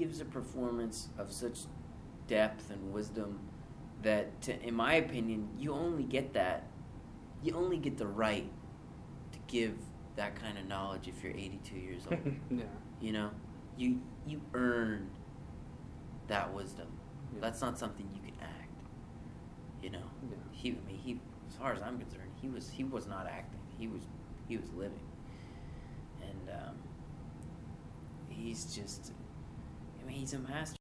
gives a performance of such depth and wisdom that, in my opinion, you only get that. You only get the right to give that kind of knowledge if you're 82 years old. Yeah. You know, you earn that wisdom. Yeah. That's not something you can act. You know, Yeah. he, as far as I'm concerned, he was not acting. He was living, and he's just. I mean, he's a master.